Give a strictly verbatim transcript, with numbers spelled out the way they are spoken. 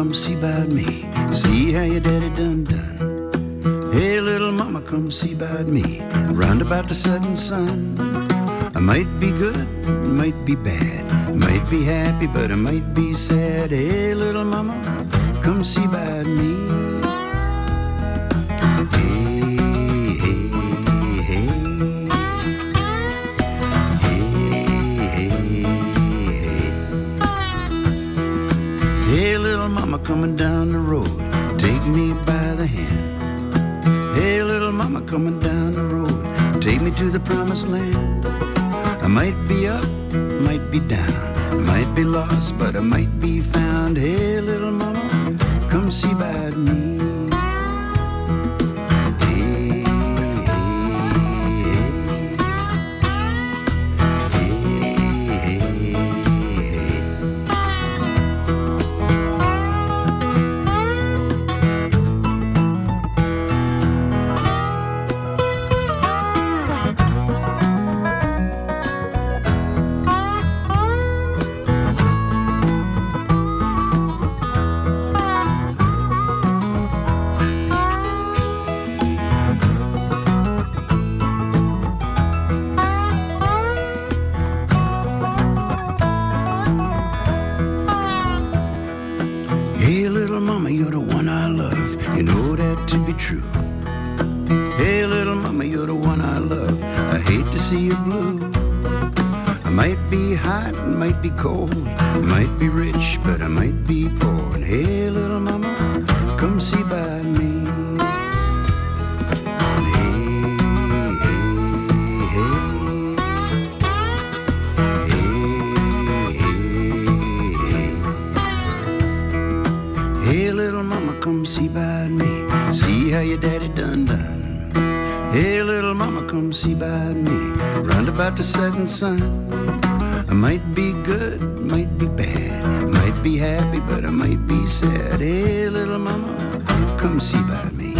come see about me. See how your daddy done done. Hey, little mama, come see about me. Round about the setting sun. I might be good, might be bad. Might be happy, but I might be sad. Hey, little mama, come see about me. Coming down the road, take me by the hand. Hey, little mama, coming down the road, take me to the promised land. I might be up, might be down, I might be lost, but I might be found. Hey, little mama, come see about me. Be cold, I might be rich, but I might be poor. And hey, little mama, come see about me. Hey, hey, hey. Hey, hey, hey. Hey, little mama, come see about me. See how your daddy done done. Hey, little mama, come see about me. Round about the setting sun. I might be good, might be bad, might be happy, but I might be sad. Hey, little mama, come see about me.